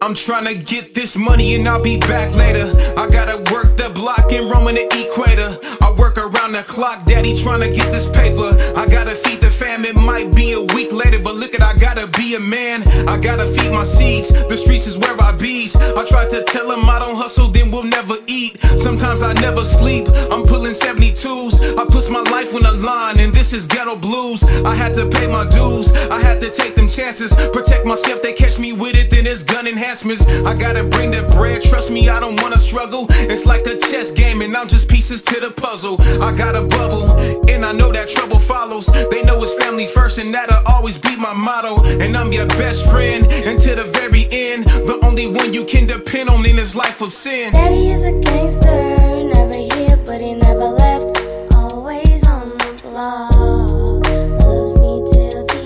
I'm tryna get this money and I'll be back later. I gotta work the block and roam in the equator. I work around the clock, daddy tryna get this paper. I gotta feed the fam, it might be a week later, but look at, I gotta be a man. I gotta feed my seeds, the streets is where I bees. I try to tell them I don't hustle, then we'll never eat. Sometimes I never sleep, I'm pulling 72s. I push my life on the line, and this is ghetto blues. I had to pay my dues, I had to take them chances. Protect myself, they catch me with it, then it's gun enhancements. I gotta bring the bread, trust me, I don't wanna struggle. It's like a chess game, and I'm just pieces to the puzzle. I got a bubble, and I know that trouble follows. They know it's family first, and that'll always be my motto. And I'm your best friend, until the very end. The only one you can depend on in this life of sin. Daddy is a gangster, never here, but he never left. Always on the block, loves me till the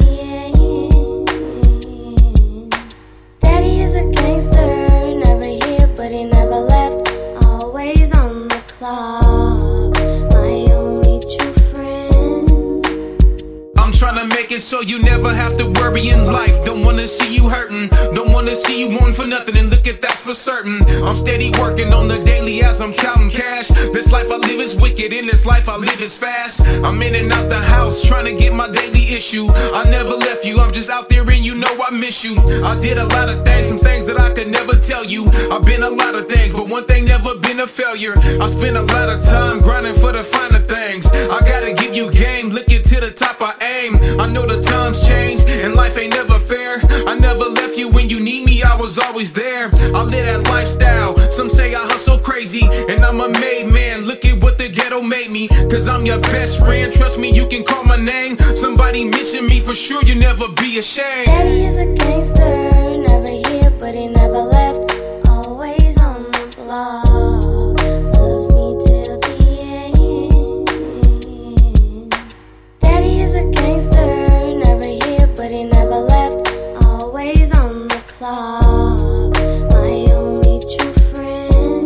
end. Daddy is a gangster, never here, but he never left. Always on the clock, my only true friend. I'm tryna make it so you never have to worry in life. Don't wanna see you hurting, don't wanna see you wanting for nothing, and look at that's for certain. I'm steady working on the daily as I'm counting cash. This life I live is wicked, in this life I live is fast. I'm in and out the house, trying to get my daily issue. I never left you, I'm just out there and you know I miss you. I did a lot of things, some things that I could never tell you. I've been a lot of things, but one thing never been a failure. I spent a lot of time grinding for the finer things. I gotta give you game, look it to the top I aim. I know the times change, and life ain't never fair. I never left you when you need me, I was always there. I live that lifestyle, some say I hustle crazy, and I'm a made man, look at what the ghetto made me. Cause I'm your best friend, trust me, you can call my name. Somebody mention me, for sure you never be ashamed. Daddy is a gangster, never here, but he never left. Always on the block, loves me till the end. Daddy is a gangster, never here, but he never left. Always on the clock, my only true friend.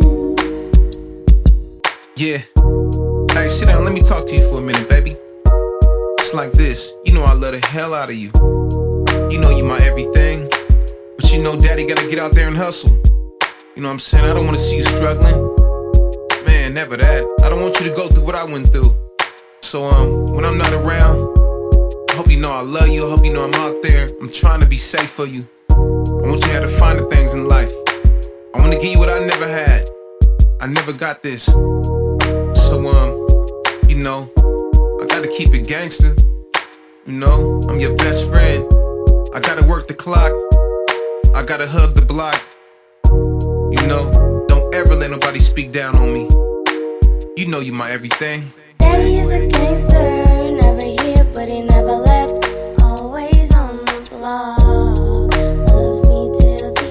Yeah. Hey, sit down, let me talk to you for a minute, baby. It's like this, you know I love the hell out of you. You know you my everything, but you know daddy gotta get out there and hustle. You know what I'm saying? I don't wanna see you struggling. Man, never that. I don't want you to go through what I went through. So when I'm not around, I hope you know I love you, I hope you know I'm out there. I'm trying to be safe for you. I want you to have the finer things in life. I wanna give you what I never had. I never got this. So you know, I gotta keep it gangster. You know, I'm your best friend. I gotta work the clock, I gotta hug the block. You know, don't ever let nobody speak down on me. You know you my everything. Daddy is a gangster, never here, but he never left. Always on the block, loves me till the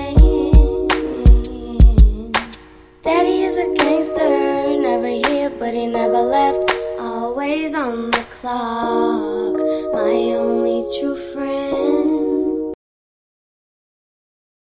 end. Daddy is a gangster, never here, but he never left. Always on the clock, my only true friend.